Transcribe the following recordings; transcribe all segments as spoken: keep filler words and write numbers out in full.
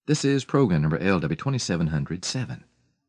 This is program number L W twenty-seven hundred seven.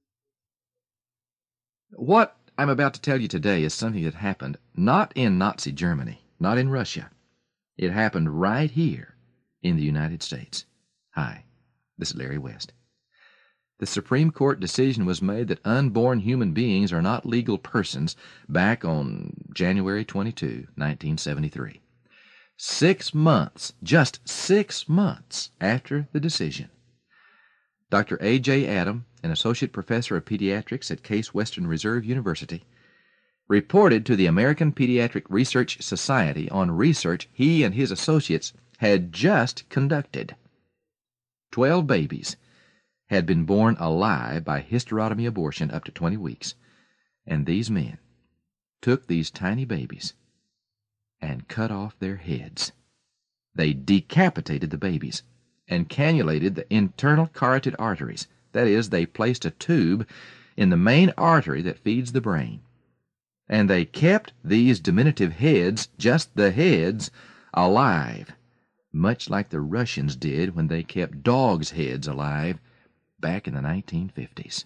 What I'm about to tell you today is something that happened not in Nazi Germany, not in Russia. It happened right here in the United States. Hi, this is Larry West. The Supreme Court decision was made that unborn human beings are not legal persons back on January twenty-second, nineteen seventy-three. Six months, just six months after the decision, Doctor A J Adam, an associate professor of pediatrics at Case Western Reserve University, reported to the American Pediatric Research Society on research he and his associates had just conducted. Twelve babies had been born alive by hysterotomy abortion up to twenty weeks, and these men took these tiny babies and cut off their heads. They decapitated the babies and cannulated the internal carotid arteries. That is, they placed a tube in the main artery that feeds the brain. And they kept these diminutive heads, just the heads, alive, much like the Russians did when they kept dogs' heads alive back in the nineteen fifties.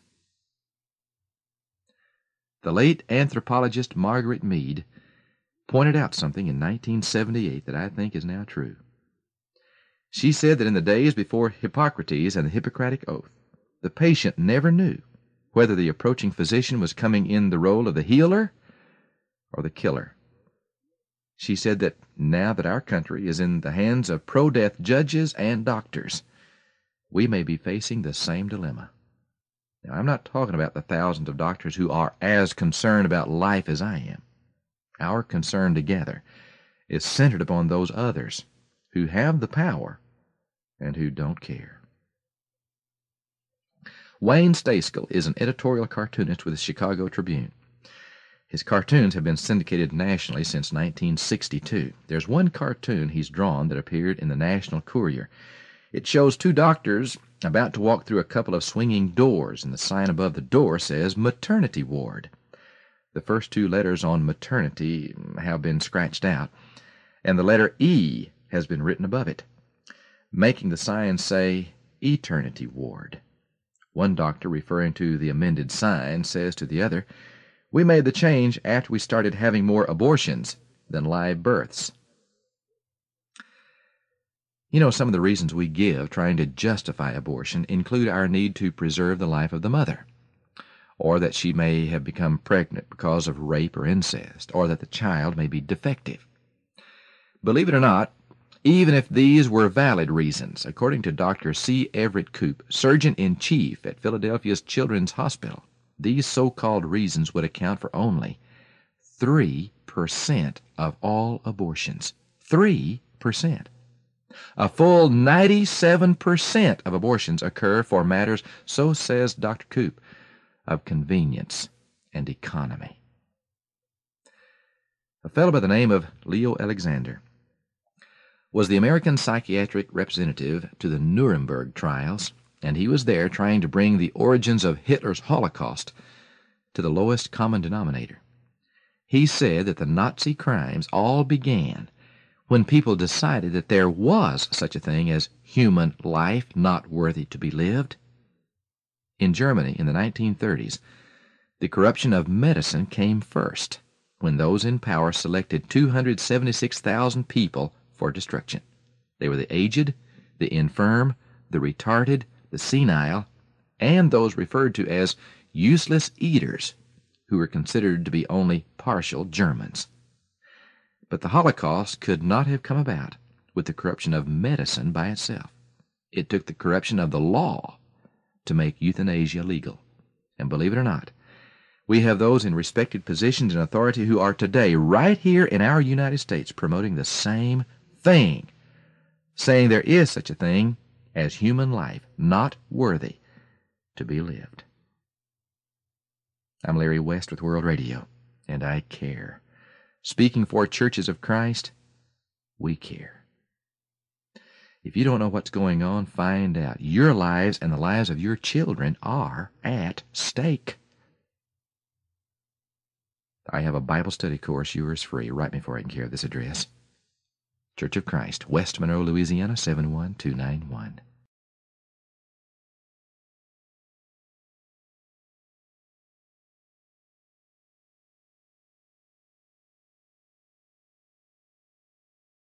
The late anthropologist Margaret Mead pointed out something in nineteen seventy-eight that I think is now true. She said that in the days before Hippocrates and the Hippocratic Oath, the patient never knew whether the approaching physician was coming in the role of the healer or the killer. She said that now that our country is in the hands of pro-death judges and doctors, we may be facing the same dilemma. Now, I'm not talking about the thousands of doctors who are as concerned about life as I am. Our concern together is centered upon those others who have the power and who don't care. Wayne Stayskull is an editorial cartoonist with the Chicago Tribune. His cartoons have been syndicated nationally since nineteen sixty-two. There's one cartoon he's drawn that appeared in the National Courier. It shows two doctors about to walk through a couple of swinging doors, and the sign above the door says maternity ward. The first two letters on maternity have been scratched out, and the letter E has been written above it, making the sign say eternity ward. One doctor, referring to the amended sign, says to the other, "We made the change after we started having more abortions than live births." You know, some of the reasons we give trying to justify abortion include our need to preserve the life of the mother, or that she may have become pregnant because of rape or incest, or that the child may be defective. Believe it or not, even if these were valid reasons, according to Doctor C. Everett Koop, Surgeon-in-Chief at Philadelphia's Children's Hospital, these so-called reasons would account for only three percent of all abortions. three percent. A full ninety-seven percent of abortions occur for matters, so says Doctor Koop, of convenience and economy. A fellow by the name of Leo Alexander was the American psychiatric representative to the Nuremberg trials, and he was there trying to bring the origins of Hitler's Holocaust to the lowest common denominator. He said that the Nazi crimes all began when people decided that there was such a thing as human life not worthy to be lived. In Germany in the nineteen thirties, the corruption of medicine came first, when those in power selected two hundred seventy-six thousand people for destruction. They were the aged, the infirm, the retarded, the senile, and those referred to as useless eaters, who were considered to be only partial Germans. But the Holocaust could not have come about with the corruption of medicine by itself. It took the corruption of the law to make euthanasia legal. And believe it or not, we have those in respected positions and authority who are today, right here in our United States, promoting the same thing, saying there is such a thing as human life not worthy to be lived. I'm Larry West with World Radio, and I care. Speaking for Churches of Christ, we care. If you don't know what's going on, find out. Your lives and the lives of your children are at stake. I have a Bible study course, yours free. Write me for it and care of this address. Church of Christ, West Monroe, Louisiana, seven one two nine one.